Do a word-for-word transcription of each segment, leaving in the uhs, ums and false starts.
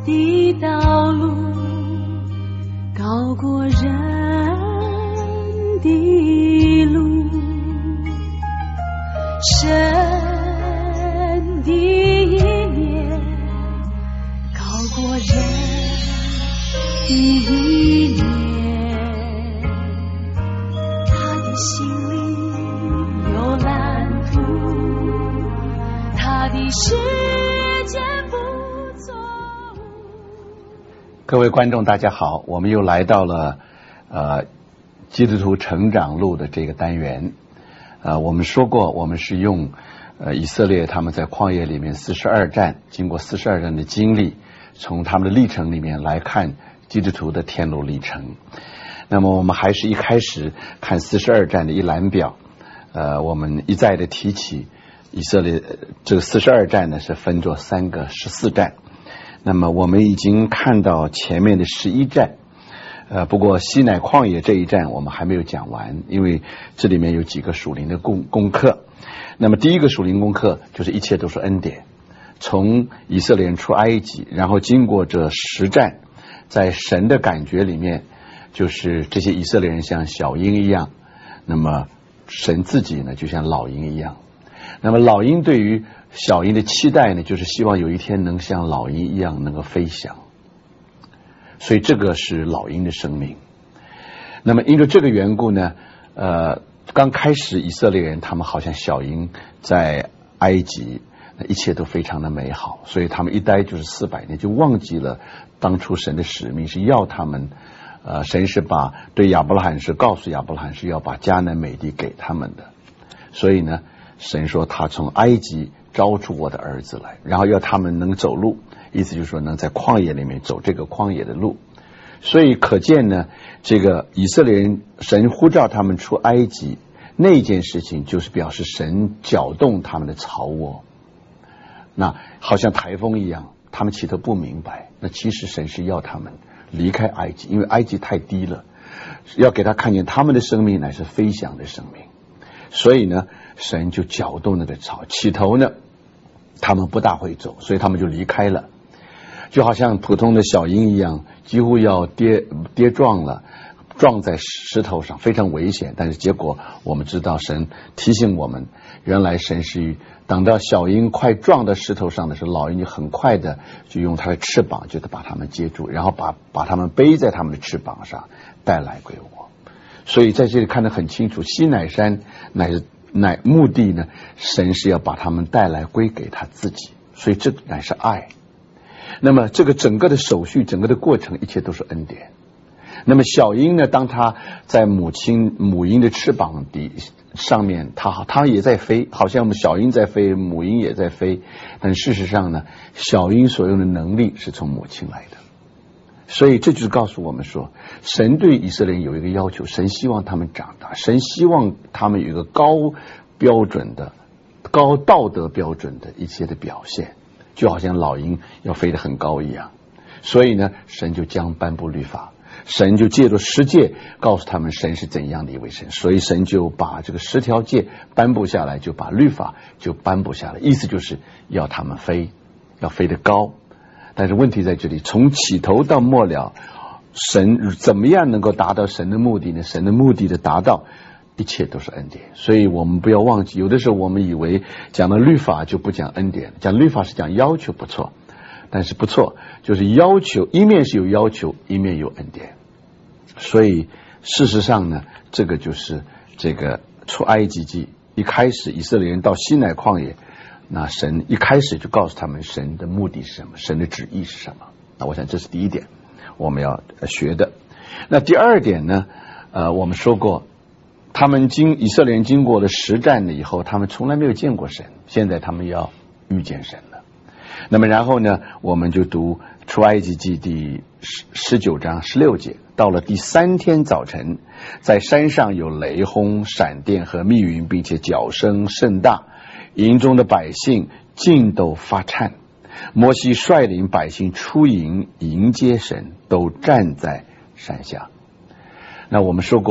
的道路高过人的路，神的意念高过人的意念，他的心里有蓝图，他的世界不错。 各位观众大家好，我们又来到了呃基督徒成长路的这个单元。呃我们说过，我们是用呃以色列他们在旷野里面四十二战，经过四十二战的经历，从他们的历程里面来看基督徒的天路历程。那么我们还是一开始看四十二战的一览表，呃我们一再的提起以色列这个四十二战呢是分作三个十四战。那么我们已经看到前面的十一战，呃，不过西乃旷野这一战我们还没有讲完，因为这里面有几个属灵的功功课。那么第一个属灵功课就是一切都是恩典，从以色列人出埃及，然后经过这十战，在神的感觉里面，就是这些以色列人像小鹰一样，那么神自己呢就像老鹰一样。那么老鹰对于小鹰的期待呢，就是希望有一天能像老鹰一样能够飞翔，所以这个是老鹰的生命。那么因为这个缘故呢，呃，刚开始以色列人他们好像小鹰在埃及，一切都非常的美好，所以他们一待就是四百年，就忘记了当初神的使命是要他们，呃，神是把对亚伯拉罕是告诉亚伯拉罕是要把迦南美地给他们的，所以呢，神说他从埃及招出我的儿子来，然后要他们能走路，意思就是说能在旷野里面走这个旷野的路。所以可见呢，这个以色列人神呼召他们出埃及那件事情，就是表示神搅动他们的巢窝，那好像台风一样，他们起头不明白，那其实神是要他们离开埃及，因为埃及太低了，要给他看见他们的生命乃是飞翔的生命。所以呢，神就搅动那个巢，起头呢他们不大会走，所以他们就离开了，就好像普通的小鹰一样，几乎要跌跌撞了，撞在石头上，非常危险。但是结果我们知道，神提醒我们，原来神是等到小鹰快撞到石头上的时候，老鹰就很快的就用它的翅膀就把它们接住，然后把把它们背在它们的翅膀上带来归我。所以在这里看得很清楚，西乃山乃是乃目的呢，神是要把他们带来归给他自己，所以这乃是爱。那么这个整个的手续，整个的过程，一切都是恩典。那么小鹰呢，当它在母亲母鹰的翅膀底上面，它它也在飞，好像小鹰在飞，母鹰也在飞，但事实上呢，小鹰所用的能力是从母亲来的。所以这就是告诉我们说，神对以色列人有一个要求，神希望他们长大，神希望他们有一个高标准的高道德标准的一切的表现，就好像老鹰要飞得很高一样。所以呢，神就将颁布律法，神就借着十诫告诉他们神是怎样的一位神，所以神就把这个十条诫颁布下来，就把律法就颁布下来，意思就是要他们飞，要飞得高。但是问题在这里，从起头到末了，神怎么样能够达到神的目的呢？神的目的的达到，一切都是恩典。所以我们不要忘记，有的时候我们以为讲到律法就不讲恩典，讲律法是讲要求，不错，但是不错，就是要求一面是有要求，一面有恩典。所以事实上呢，这个就是这个出埃及记一开始以色列人到西乃旷野，那神一开始就告诉他们神的目的是什么，神的旨意是什么。那我想这是第一点我们要学的。那第二点呢，呃，我们说过，他们经以色列人经过了实战了以后，他们从来没有见过神，现在他们要遇见神了。那么然后呢，我们就读出埃及记第十九章十六节，到了第三天早晨，在山上有雷轰、闪电和密云，并且角声甚大，营中的百姓尽都发颤。摩西率领百姓出营迎接神，都站在山下。那我们说过，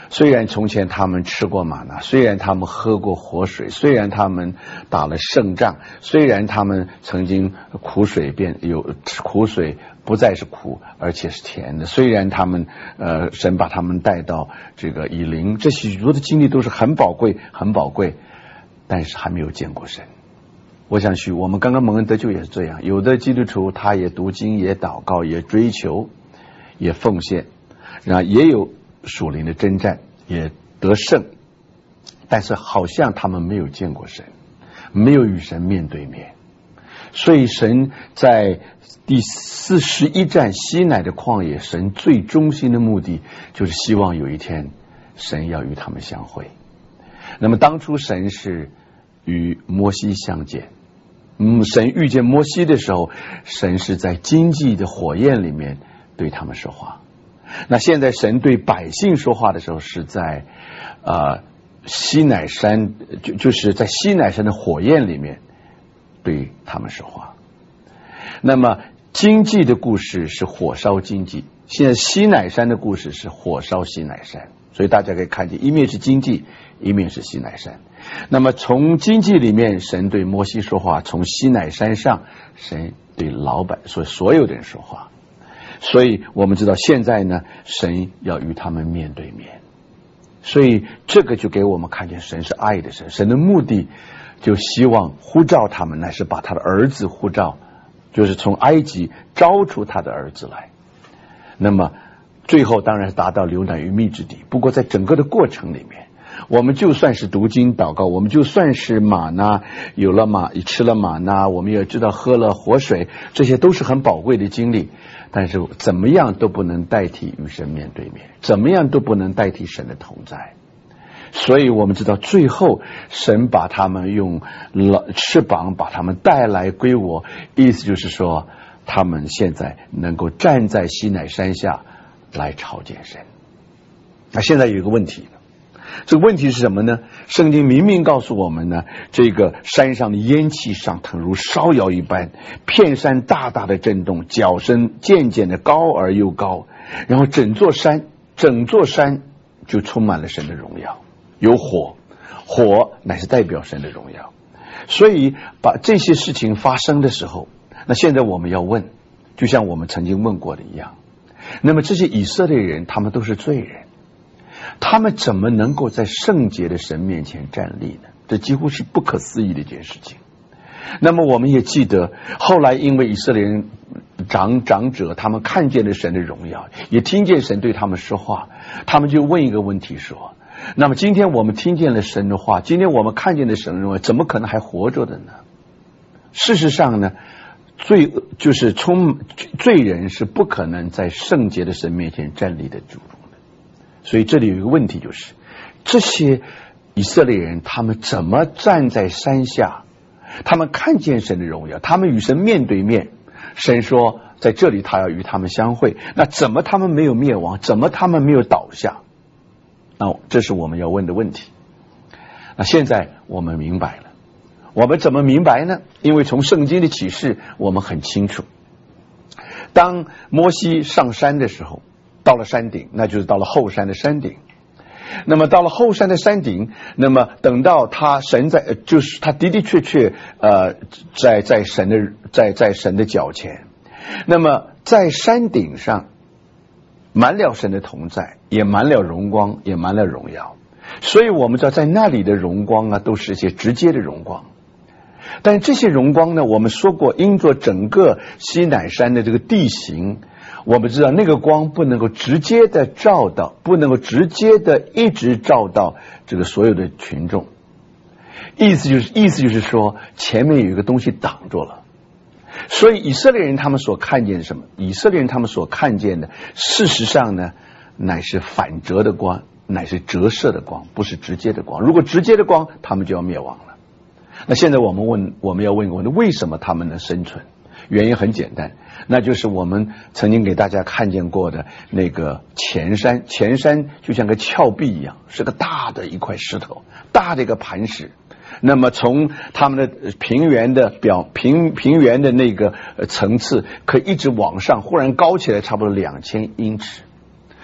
虽然从前他们吃过玛纳，虽然他们喝过活水，虽然他们打了胜仗，虽然他们曾经苦水变有苦水不再是苦，而且是甜的，虽然他们呃神把他们带到这个以琳，这许多的经历都是很宝贵很宝贵，但是还没有见过神。我想许我们刚刚蒙恩得救也是这样，有的基督徒他也读经也祷告也追求也奉献，然后也有属灵的征战也得胜，但是好像他们没有见过神，没有与神面对面。所以神在第四十一站西乃的旷野，神最中心的目的就是希望有一天神要与他们相会。那么当初神是与摩西相见，嗯，神遇见摩西的时候，神是在荆棘的火焰里面对他们说话。那现在神对百姓说话的时候，是在呃西乃山，就就是在西乃山的火焰里面对他们说话。那么荆棘的故事是火烧荆棘，现在西乃山的故事是火烧西乃山，所以大家可以看见，一面是荆棘，一面是西乃山。那么从荆棘里面神对摩西说话，从西乃山上神对老百所所有的人说话。所以我们知道现在呢，神要与他们面对面，所以这个就给我们看见神是爱的神，神的目的就希望呼召他们，乃是把他的儿子呼召，就是从埃及招出他的儿子来。那么最后当然是达到流奶与蜜之地。不过在整个的过程里面，我们就算是读经祷告，我们就算是玛纳有了玛吃了玛纳，我们也知道喝了活水，这些都是很宝贵的经历，但是怎么样都不能代替与神面对面，怎么样都不能代替神的同在。所以我们知道最后神把他们用翅膀把他们带来归我，意思就是说他们现在能够站在西乃山下来朝见神。那现在有一个问题，这个问题是什么呢？圣经明明告诉我们呢，这个山上的烟气上腾如烧窑一般，片山大大的震动，角声渐渐的高而又高，然后整座山整座山就充满了神的荣耀，有火，火乃是代表神的荣耀。所以把这些事情发生的时候，那现在我们要问，就像我们曾经问过的一样，那么这些以色列人他们都是罪人，他们怎么能够在圣洁的神面前站立呢？这几乎是不可思议的一件事情。那么我们也记得后来因为以色列人长长者他们看见了神的荣耀，也听见神对他们说话，他们就问一个问题说，那么今天我们听见了神的话，今天我们看见了神的荣耀，怎么可能还活着的呢？事实上呢，罪就是充罪人是不可能在圣洁的神面前站立得住的。所以这里有一个问题，就是这些以色列人他们怎么站在山下，他们看见神的荣耀，他们与神面对面，神说在这里他要与他们相会，那怎么他们没有灭亡，怎么他们没有倒下？那这是我们要问的问题。那现在我们明白了，我们怎么明白呢？因为从圣经的启示我们很清楚，当摩西上山的时候，到了山顶，那就是到了后山的山顶。那么到了后山的山顶，那么等到他神在，就是他的的确确呃在在神的在在神的脚前。那么在山顶上满了神的同在，也满了荣光，也满了荣耀。所以我们知道在那里的荣光啊，都是一些直接的荣光。但这些荣光呢，我们说过，因着整个西乃山的这个地形，我们知道那个光不能够直接的照到，不能够直接的一直照到这个所有的群众。意思就是意思就是说，前面有一个东西挡住了。所以以色列人他们所看见的什么？以色列人他们所看见的，事实上呢，乃是反折的光，乃是折射的光，不是直接的光。如果直接的光，他们就要灭亡了。那现在我们问，我们要问一个问题：为什么他们能生存？原因很简单，那就是我们曾经给大家看见过的那个前山。前山就像个峭壁一样，是个大的一块石头，大的一个磐石。那么从他们的平原的表平平原的那个层次，可以一直往上，忽然高起来差不多两千英尺。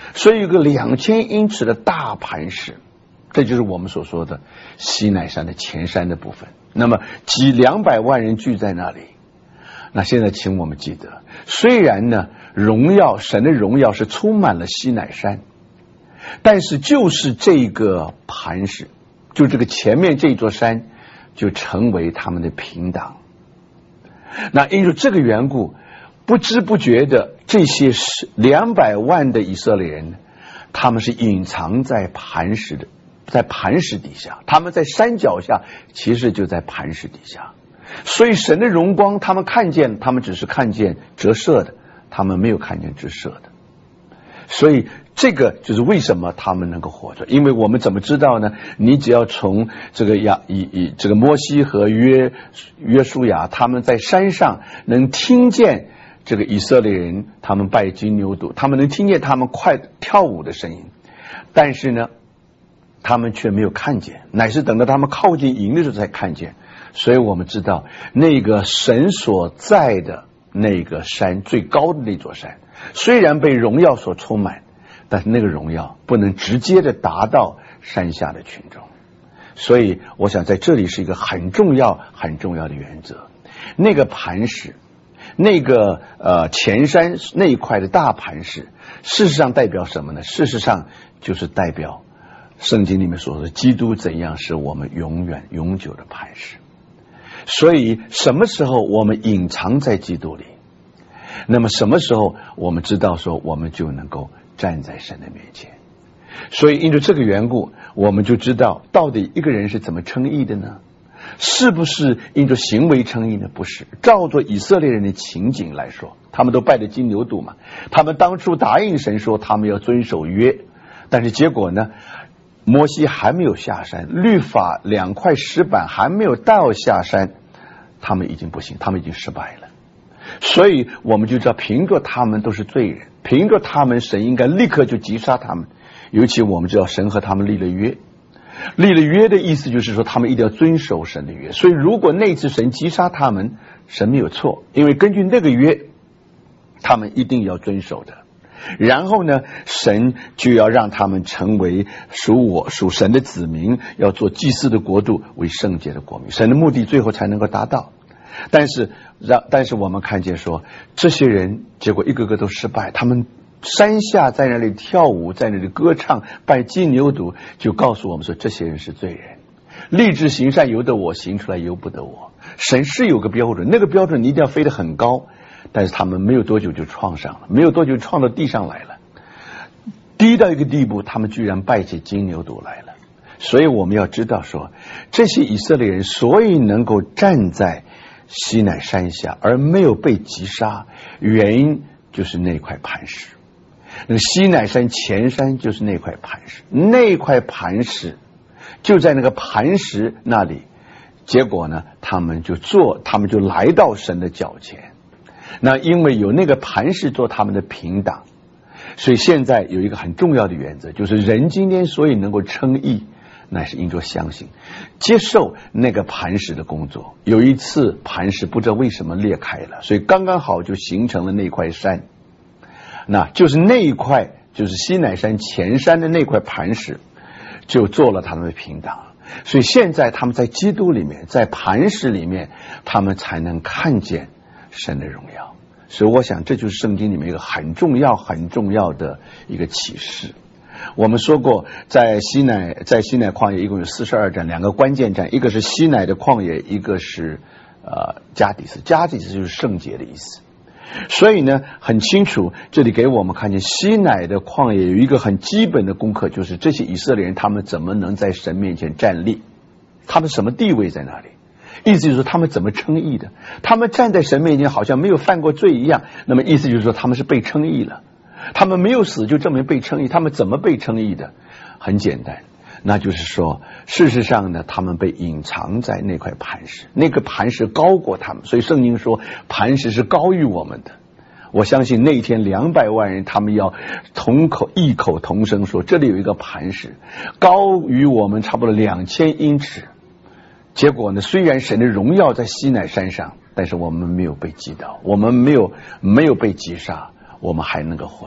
所以有个两千英尺的大磐石，这就是我们所说的西乃山的前山的部分。那么几两百万人聚在那里，那现在请我们记得，虽然呢荣耀神的荣耀是充满了西乃山，但是就是这个磐石，就这个前面这座山就成为他们的屏挡。那因为这个缘故，不知不觉的这些两百万的以色列人，他们是隐藏在磐石的，在磐石底下，他们在山脚下，其实就在磐石底下。所以神的荣光他们看见，他们只是看见折射的，他们没有看见直射的。所以这个就是为什么他们能够活着，因为我们怎么知道呢？你只要从这个亚以以这个摩西和约约书亚他们在山上能听见这个以色列人他们拜金牛犊，他们能听见他们快跳舞的声音，但是呢他们却没有看见，乃是等到他们靠近营的时候才看见。所以我们知道那个神所在的那个山，最高的那座山，虽然被荣耀所充满，但是那个荣耀不能直接的达到山下的群众。所以我想在这里是一个很重要很重要的原则。那个磐石，那个呃前山那一块的大磐石，事实上代表什么呢？事实上就是代表圣经里面所说的基督怎样是我们永远永久的磐石。所以什么时候我们隐藏在基督里，那么什么时候我们知道说我们就能够站在神的面前。所以因着这个缘故，我们就知道到底一个人是怎么称义的呢？是不是因着行为称义呢？不是。照着以色列人的情景来说，他们都拜的金牛犊嘛，他们当初答应神说他们要遵守约，但是结果呢，摩西还没有下山，律法两块石板还没有到下山，他们已经不行，他们已经失败了。所以我们就知道凭着他们都是罪人，凭着他们神应该立刻就击杀他们。尤其我们知道神和他们立了约，立了约的意思就是说他们一定要遵守神的约。所以如果那次神击杀他们，神没有错，因为根据那个约他们一定要遵守的。然后呢，神就要让他们成为属我属神的子民，要做祭司的国度，为圣洁的国民，神的目的最后才能够达到。但是让但是我们看见说这些人结果一个个都失败，他们山下在那里跳舞，在那里歌唱，拜金牛犊，就告诉我们说这些人是罪人。立志行善由得我，行出来由不得我。神是有个标准，那个标准你一定要飞得很高，但是他们没有多久就创上了，没有多久创到地上来了，低到一个地步，他们居然拜起金牛犊来了。所以我们要知道说，这些以色列人所以能够站在西乃山下而没有被击杀，原因就是那块磐石。那个西乃山前山就是那块磐石，那块磐石就在那个磐石那里，结果呢他们就做他们就来到神的脚前。那因为有那个磐石做他们的屏挡，所以现在有一个很重要的原则，就是人今天所以能够称义，乃是因着相信，接受那个磐石的工作。有一次磐石不知道为什么裂开了，所以刚刚好就形成了那块山，那就是那一块就是西乃山前山的那块磐石就做了他们的屏挡。所以现在他们在基督里面，在磐石里面，他们才能看见神的荣耀。所以我想这就是圣经里面一个很重要很重要的一个启示。我们说过在西乃在西乃旷野一共有四十二站，两个关键站，一个是西乃的旷野，一个是呃加底斯。加底斯就是圣洁的意思。所以呢很清楚，这里给我们看见西乃的旷野有一个很基本的功课，就是这些以色列人他们怎么能在神面前站立，他们什么地位在那里，意思就是说他们怎么称义的。他们站在神面前好像没有犯过罪一样，那么意思就是说他们是被称义了，他们没有死就证明被称义。他们怎么被称义的？很简单，那就是说事实上呢他们被隐藏在那块磐石，那个磐石高过他们，所以圣经说磐石是高于我们的。我相信那一天两百万人他们要同口异口同声说这里有一个磐石高于我们差不多两千英尺。结果呢，虽然神的荣耀在西乃山上，但是我们没有被击倒，我们没有没有被击杀，我们还能够活着。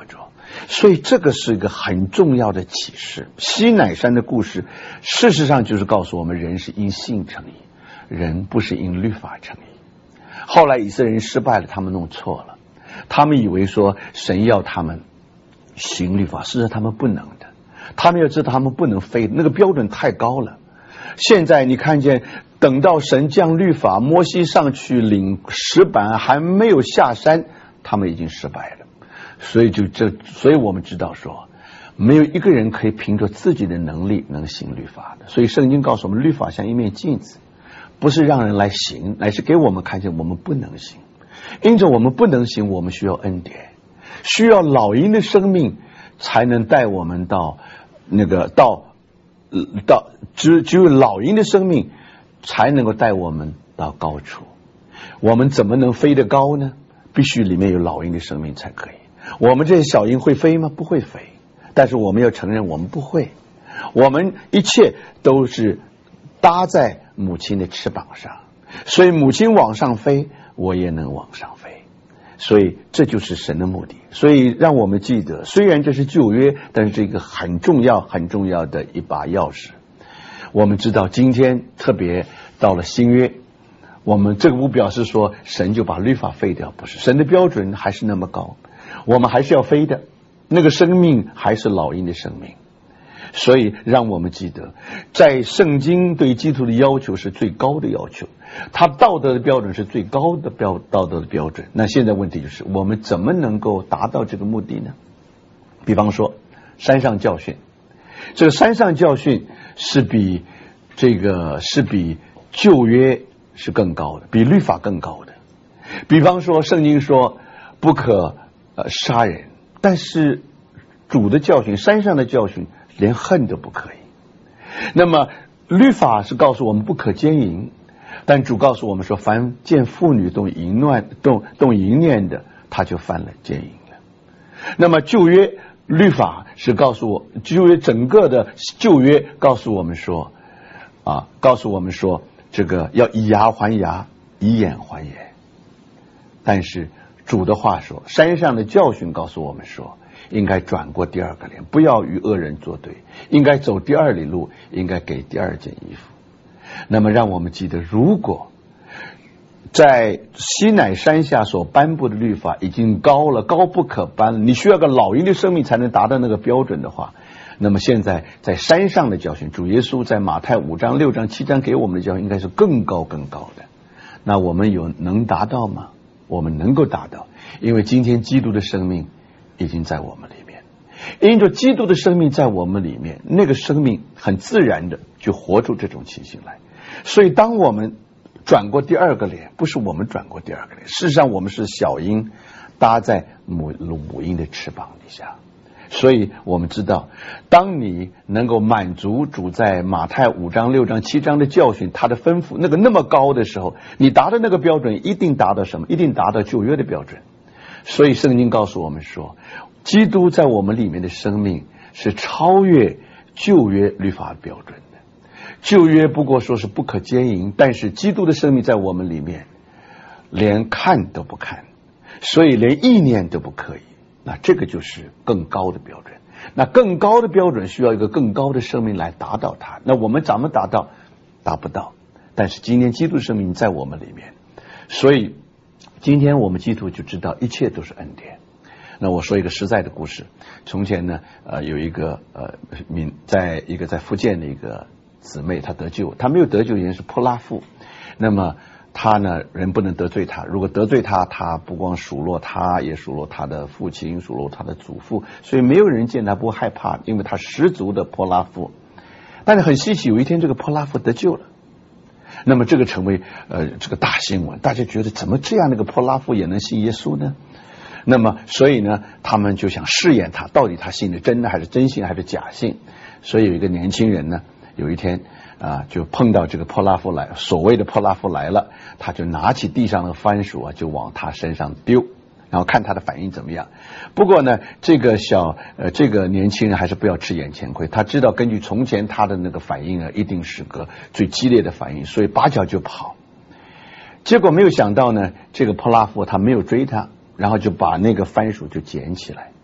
所以这个是一个很重要的启示。西乃山的故事事实上就是告诉我们，人是因信称义，人不是因律法称义。后来以色列人失败了，他们弄错了，他们以为说神要他们行律法，事实上他们不能的。他们要知道他们不能飞，那个标准太高了。现在你看见，等到神降律法，摩西上去领石板还没有下山，他们已经失败了。所以就这，所以我们知道说，没有一个人可以凭着自己的能力能行律法的。所以圣经告诉我们，律法像一面镜子，不是让人来行，乃是给我们看见我们不能行。因着我们不能行，我们需要恩典，需要老鹰的生命才能带我们到那个到到只只有老鹰的生命才能够带我们到高处。我们怎么能飞得高呢？必须里面有老鹰的生命才可以。我们这些小鹰会飞吗？不会飞。但是我们要承认我们不会，我们一切都是搭在母亲的翅膀上，所以母亲往上飞，我也能往上飞。所以这就是神的目的。所以让我们记得，虽然这是旧约，但是这个很重要很重要的一把钥匙。我们知道今天特别到了新约，我们这个不表示说神就把律法废掉，不是，神的标准还是那么高，我们还是要飞的，那个生命还是老鹰的生命。所以让我们记得，在圣经对基督的要求是最高的要求，他道德的标准是最高的标道德的标准。那现在问题就是我们怎么能够达到这个目的呢？比方说山上教训，这个山上教训是比这个是比旧约是更高的，比律法更高的。比方说圣经说不可呃杀人，但是主的教训，山上的教训连恨都不可以。那么律法是告诉我们不可奸淫，但主告诉我们说，凡见妇女动淫乱动动淫念的，他就犯了奸淫了。那么旧约律法是告诉我，旧约整个的旧约告诉我们说啊，告诉我们说这个要以牙还牙，以眼还眼。但是主的话说，山上的教训告诉我们说，应该转过第二个脸，不要与恶人作对，应该走第二里路，应该给第二件衣服。那么让我们记得，如果在西乃山下所颁布的律法已经高了，高不可攀了，你需要个老鹰的生命才能达到那个标准的话，那么现在在山上的教训，主耶稣在马太五章六章七章给我们的教训应该是更高更高的。那我们有能达到吗？我们能够达到，因为今天基督的生命已经在我们里面，因着基督的生命在我们里面，那个生命很自然的就活出这种情形来。所以当我们转过第二个脸，不是我们转过第二个脸，事实上我们是小鹰搭在母母鹰的翅膀底下。所以我们知道，当你能够满足主在马太五章六章七章的教训，他的吩咐那个那么高的时候，你达到那个标准，一定达到什么？一定达到旧约的标准。所以圣经告诉我们说，基督在我们里面的生命是超越旧约律法标准的。旧约不过说是不可奸淫，但是基督的生命在我们里面连看都不看，所以连意念都不可以。那这个就是更高的标准，那更高的标准需要一个更高的生命来达到它。那我们怎么达到？达不到。但是今天基督的生命在我们里面，所以今天我们基督就知道一切都是恩典。那我说一个实在的故事。从前呢，呃，有一个呃民，在一个在福建的一个姊妹，她得救，她没有得救，原因是泼拉妇。那么他呢，人不能得罪他，如果得罪他，他不光数落他，也数落他的父亲，数落他的祖父，所以没有人见他不害怕，因为他十足的泼拉妇。但是很稀奇，有一天这个泼拉妇得救了，那么这个成为呃这个大新闻，大家觉得怎么这样那个泼拉妇也能信耶稣呢？那么所以呢，他们就想试验他，到底他信的真的还是真信还是假信。所以有一个年轻人呢，有一天啊，就碰到这个泼拉妇来，所谓的泼拉妇来了，他就拿起地上的番薯啊，就往他身上丢，然后看他的反应怎么样。不过呢，这个小呃这个年轻人还是不要吃眼前亏，他知道根据从前他的那个反应啊，一定是个最激烈的反应，所以拔脚就跑。结果没有想到呢，这个泼拉妇他没有追他，然后就把那个番薯就捡起来。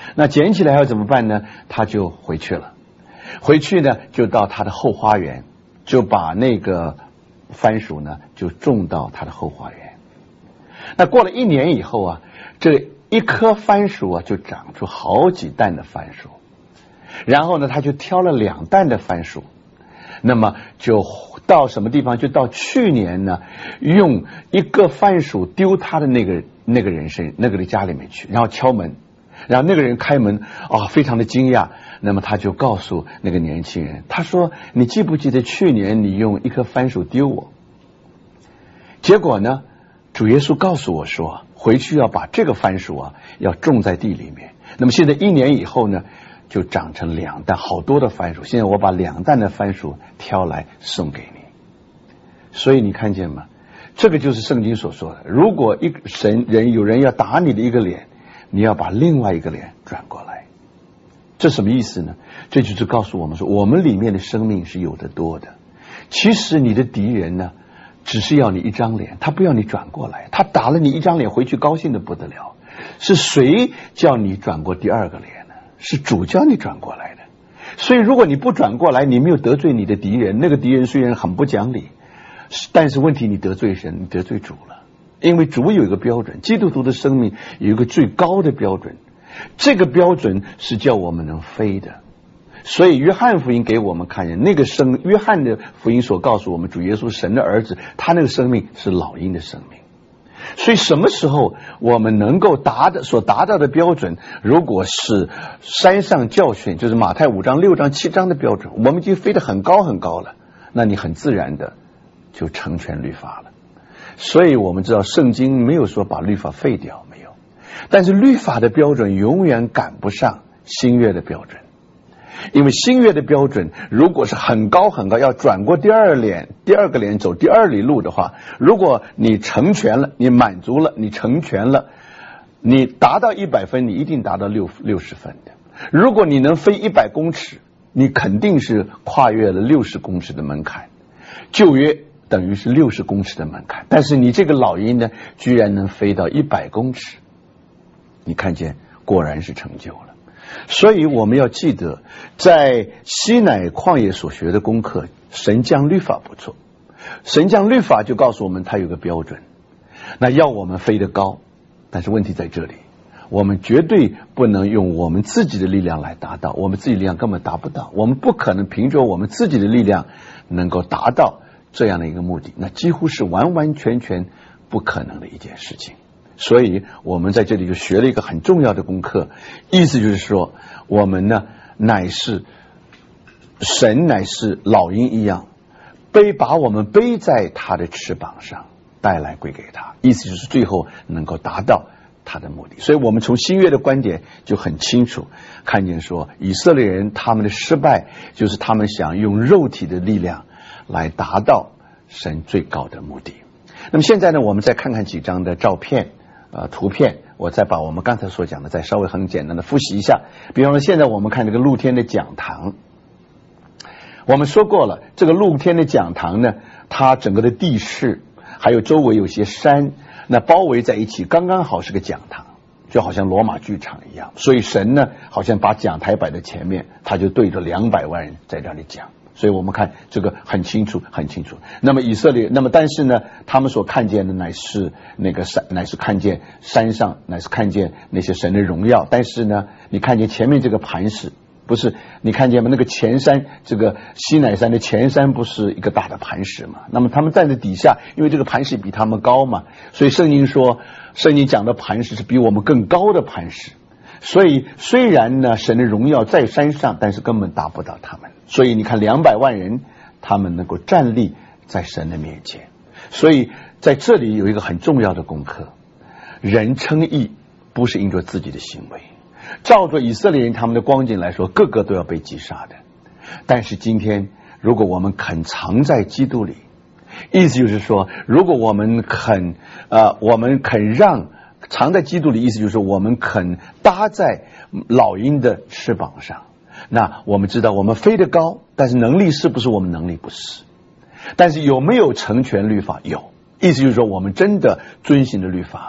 那捡起来要怎么办呢？他就回去了，回去呢就到他的后花园，就把那个番薯呢就种到他的后花园。那过了一年以后啊，这一棵番薯啊就长出好几担的番薯，然后呢他就挑了两担的番薯，那么就到什么地方？就到去年呢用一个番薯丢他的那个那个人身那个的家里面去，然后敲门，然后那个人开门啊，非常的惊讶。那么他就告诉那个年轻人，他说你记不记得去年你用一颗番薯丢我？结果呢主耶稣告诉我说，回去要把这个番薯啊要种在地里面。那么现在一年以后呢就长成两担，好多的番薯。现在我把两担的番薯挑来送给你。所以你看见吗？这个就是圣经所说的，如果一个神人有人要打你的一个脸，你要把另外一个脸转过来。这什么意思呢？这就是告诉我们说，我们里面的生命是有得多的。其实你的敌人呢只是要你一张脸，他不要你转过来。他打了你一张脸回去高兴的不得了。是谁叫你转过第二个脸呢？是主叫你转过来的。所以如果你不转过来，你没有得罪你的敌人，那个敌人虽然很不讲理，但是问题你得罪神，你得罪主了。因为主有一个标准，基督徒的生命有一个最高的标准，这个标准是叫我们能飞的。所以约翰福音给我们看见那个生，约翰的福音所告诉我们，主耶稣神的儿子，他那个生命是老鹰的生命。所以什么时候我们能够达的所达到的标准，如果是山上教训，就是马太五章六章七章的标准，我们已经飞得很高很高了，那你很自然的就成全律法了。所以我们知道圣经没有说把律法废掉，没有，但是律法的标准永远赶不上新约的标准。因为新约的标准如果是很高很高，要转过第二脸第二个脸走第二里路的话，如果你成全了，你满足了，你成全了，你达到一百分，你一定达到六六十分的。如果你能飞一百公尺，你肯定是跨越了六十公尺的门槛。旧约等于是六十公尺的门槛，但是你这个老鹰呢居然能飞到一百公尺，你看见果然是成就了。所以我们要记得，在西乃旷野所学的功课，神降律法不错，神降律法就告诉我们他有个标准，那要我们飞得高。但是问题在这里，我们绝对不能用我们自己的力量来达到，我们自己的力量根本达不到，我们不可能凭着我们自己的力量能够达到这样的一个目的，那几乎是完完全全不可能的一件事情。所以我们在这里就学了一个很重要的功课，意思就是说，我们呢乃是神乃是老鹰一样，背把我们背在他的翅膀上，带来归给他，意思就是最后能够达到他的目的。所以我们从新约的观点就很清楚看见说，以色列人他们的失败就是他们想用肉体的力量来达到神最高的目的。那么现在呢，我们再看看几张的照片呃，图片，我再把我们刚才所讲的再稍微很简单的复习一下。比方说现在我们看这个露天的讲堂，我们说过了，这个露天的讲堂呢，它整个的地势还有周围有些山，那包围在一起刚刚好是个讲堂，就好像罗马剧场一样。所以神呢好像把讲台摆在前面，他就对着两百万人在这里讲。所以我们看这个很清楚很清楚。那么以色列，那么但是呢他们所看见的乃是那个山，乃是看见山上，乃是看见那些神的荣耀。但是呢你看见前面这个磐石，不是你看见吗？那个前山，这个西乃山的前山不是一个大的磐石嘛？那么他们站在底下，因为这个磐石比他们高嘛，所以圣经说，圣经讲的磐石是比我们更高的磐石。所以虽然呢神的荣耀在山上，但是根本达不到他们。所以你看两百万人他们能够站立在神的面前。所以在这里有一个很重要的功课，人称义不是因着自己的行为，照着以色列人他们的光景来说，个个都要被击杀的。但是今天如果我们肯藏在基督里，意思就是说，如果我们肯呃，我们肯让藏在基督里，意思就是我们肯搭在老鹰的翅膀上，那我们知道我们飞得高，但是能力是不是我们能力？不是。但是有没有成全律法？有。意思就是说我们真的遵行了律法。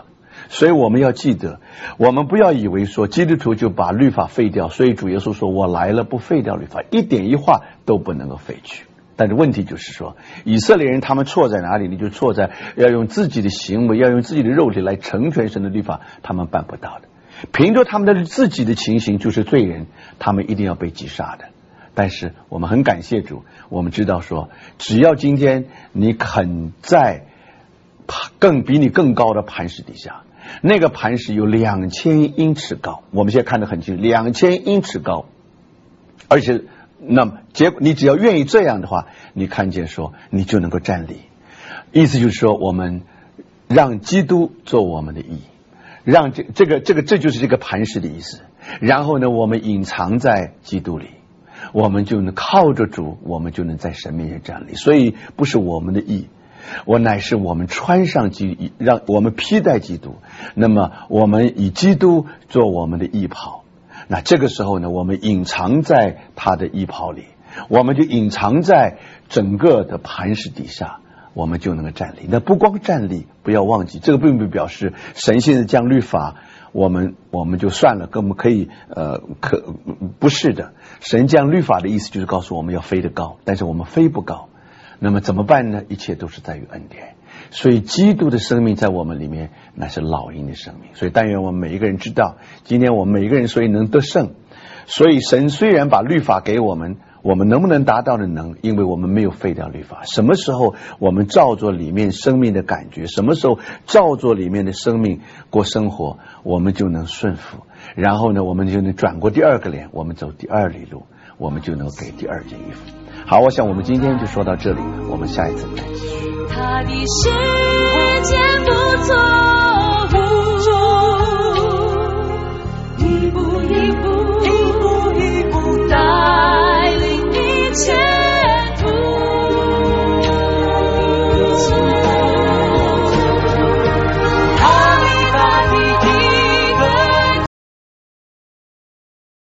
所以我们要记得，我们不要以为说基督徒就把律法废掉，所以主耶稣说我来了不废掉律法，一点一画都不能够废去。但是问题就是说，以色列人他们错在哪里呢？就错在要用自己的行为，要用自己的肉体来成全神的律法，他们办不到的。凭着他们的自己的情形就是罪人，他们一定要被击杀的。但是我们很感谢主，我们知道说，只要今天你肯在更比你更高的磐石底下，那个磐石有两千英尺高，我们现在看得很清楚，两千英尺高，而且那么结果你只要愿意这样的话，你看见说你就能够站立。意思就是说，我们让基督做我们的义，让这这个这个这就是这个磐石的意思。然后呢，我们隐藏在基督里，我们就能靠着主，我们就能在神面前站立。所以不是我们的义，我乃是我们穿上基，让我们披戴基督。那么我们以基督做我们的义袍。那这个时候呢，我们隐藏在他的衣袍里，我们就隐藏在整个的磐石底下，我们就能够站立。那不光站立，不要忘记，这个并不表示神现在降律法，我们我们就算了，跟我们可以呃可不是的。神降律法的意思就是告诉我们要飞得高，但是我们飞不高，那么怎么办呢？一切都是在于恩典。所以基督的生命在我们里面，那是老鹰的生命。所以但愿我们每一个人知道，今天我们每一个人所以能得胜。所以神虽然把律法给我们，我们能不能达到的能，因为我们没有废掉律法。什么时候我们照着里面生命的感觉，什么时候照着里面的生命过生活，我们就能顺服。然后呢，我们就能转过第二个脸，我们走第二里路，我们就能给第二件衣服。好，我想我们今天就说到这里，我们下一次再继续。 他的时间不错。